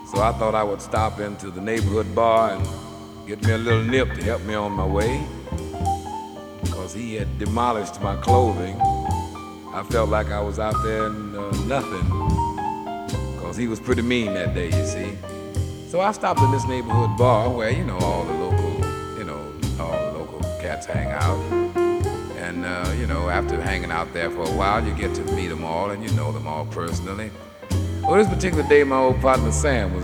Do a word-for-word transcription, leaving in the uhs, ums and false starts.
So I thought I would stop into the neighborhood bar and get me a little nip to help me on my way. Because he had demolished my clothing. I felt like I was out there in uh, nothing. Because he was pretty mean that day, you see. So I stopped in this neighborhood bar where, you know, all the local, you know, all the local cats hang out. And, uh, you know, after hanging out there for a while, you get to meet them all and you know them all personally. Well, this particular day, my old partner Sam was